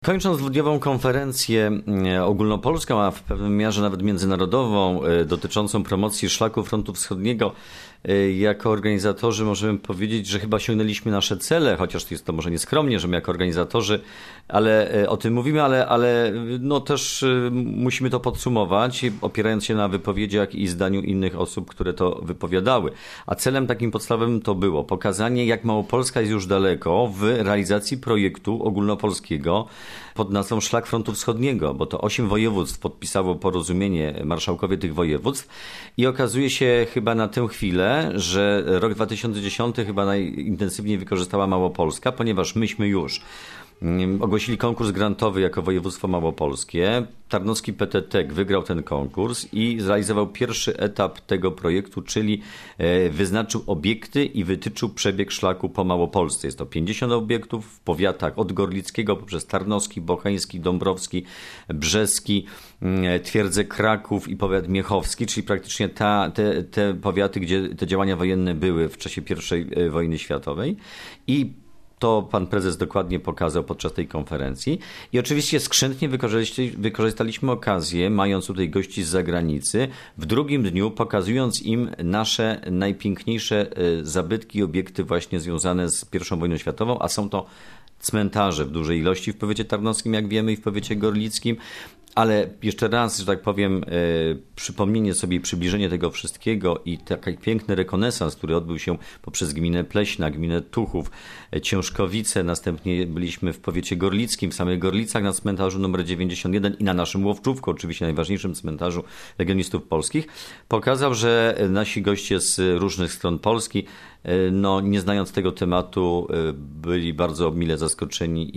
Kończąc dwudniową konferencję ogólnopolską, a w pewnym miarze nawet międzynarodową dotyczącą promocji szlaku frontu wschodniego, jako organizatorzy możemy powiedzieć, że chyba osiągnęliśmy nasze cele, chociaż jest to może nieskromnie, że my jako organizatorzy o tym mówimy, ale no też musimy to podsumować, opierając się na wypowiedziach i zdaniu innych osób, które to wypowiadały. A celem takim podstawowym to było pokazanie, jak Małopolska jest już daleko w realizacji projektu ogólnopolskiego pod nazwą Szlak Frontu Wschodniego, bo to 8 województw podpisało porozumienie, marszałkowie tych województw, i okazuje się chyba na tę chwilę, że rok 2010 chyba najintensywniej wykorzystała Małopolska, ponieważ myśmy już ogłosili konkurs grantowy jako województwo małopolskie. Tarnowski PTT wygrał ten konkurs i zrealizował pierwszy etap tego projektu, czyli wyznaczył obiekty i wytyczył przebieg szlaku po Małopolsce. Jest to 50 obiektów w powiatach od Gorlickiego poprzez Tarnowski, Bocheński, Dąbrowski, Brzeski, Twierdzę Kraków i powiat miechowski, czyli praktycznie te powiaty, gdzie te działania wojenne były w czasie I wojny światowej. I to pan prezes dokładnie pokazał podczas tej konferencji. I oczywiście skrzętnie wykorzystaliśmy okazję, mając tutaj gości z zagranicy, w drugim dniu pokazując im nasze najpiękniejsze zabytki i obiekty właśnie związane z I wojną światową, a są to cmentarze w dużej ilości w powiecie tarnowskim, jak wiemy, i w powiecie gorlickim. Ale jeszcze raz, że tak powiem, przypomnienie sobie i przybliżenie tego wszystkiego i taki piękny rekonesans, który odbył się poprzez gminę Pleśna, gminę Tuchów, Ciężkowice, następnie byliśmy w powiecie gorlickim, w samych Gorlicach na cmentarzu numer 91 i na naszym Łowczówku, oczywiście najważniejszym cmentarzu legionistów polskich, pokazał, że nasi goście z różnych stron Polski, no, nie znając tego tematu, byli bardzo mile zaskoczeni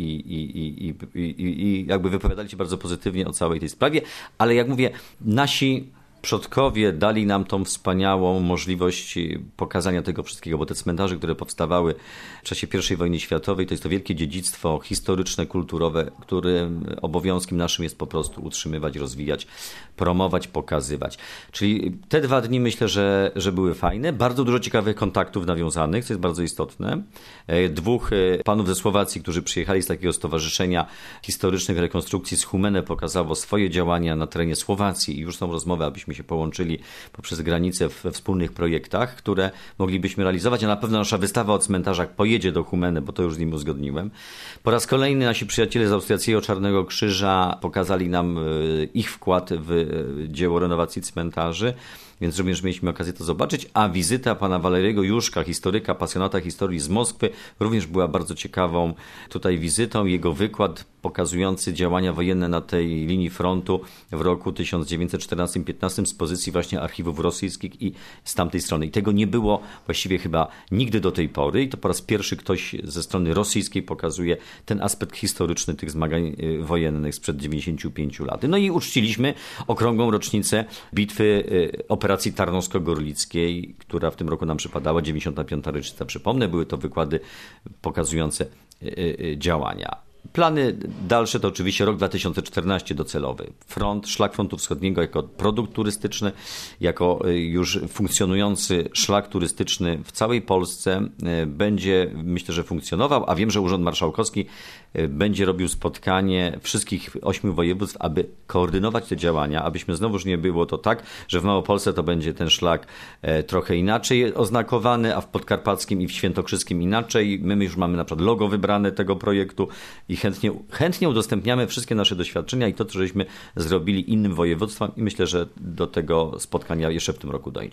i jakby wypowiadali się bardzo pozytywnie o całej tej sprawie, ale jak mówię, nasi przodkowie dali nam tą wspaniałą możliwość pokazania tego wszystkiego, bo te cmentarze, które powstawały w czasie I wojny światowej, to jest to wielkie dziedzictwo historyczne, kulturowe, którym obowiązkiem naszym jest po prostu utrzymywać, rozwijać, promować, pokazywać. Czyli te 2 dni myślę, że były fajne. Bardzo dużo ciekawych kontaktów nawiązanych, co jest bardzo istotne. 2 panów ze Słowacji, którzy przyjechali z takiego stowarzyszenia historycznych rekonstrukcji z Humene, pokazało swoje działania na terenie Słowacji i już są rozmowy, abyśmy się połączyli poprzez granicę we wspólnych projektach, które moglibyśmy realizować, a na pewno nasza wystawa o cmentarzach pojedzie do Humeny, bo to już z nim uzgodniłem. Po raz kolejny nasi przyjaciele z Austriackiego Czarnego Krzyża pokazali nam ich wkład w dzieło renowacji cmentarzy, więc również mieliśmy okazję to zobaczyć, a wizyta pana Waleriego Juszka, historyka, pasjonata historii z Moskwy, również była bardzo ciekawą tutaj wizytą. Jego wykład pokazujący działania wojenne na tej linii frontu w roku 1914-15 z pozycji właśnie archiwów rosyjskich i z tamtej strony. I tego nie było właściwie chyba nigdy do tej pory i to po raz pierwszy ktoś ze strony rosyjskiej pokazuje ten aspekt historyczny tych zmagań wojennych sprzed 95 lat. No i uczciliśmy okrągłą rocznicę bitwy operacji tarnowsko-gorlickiej, która w tym roku nam przypadała, 95. rocznica, przypomnę, były to wykłady pokazujące działania. Plany dalsze to oczywiście rok 2014 docelowy. Szlak Frontu Wschodniego jako produkt turystyczny, jako już funkcjonujący szlak turystyczny w całej Polsce będzie, myślę, że funkcjonował, a wiem, że Urząd Marszałkowski będzie robił spotkanie wszystkich 8 województw, aby koordynować te działania, abyśmy znowuż nie było to tak, że w Małopolsce to będzie ten szlak trochę inaczej oznakowany, a w Podkarpackim i w Świętokrzyskim inaczej. My już mamy na przykład logo wybrane tego projektu i chętnie udostępniamy wszystkie nasze doświadczenia i to, co żeśmy zrobili innym województwom i myślę, że do tego spotkania jeszcze w tym roku dojdzie.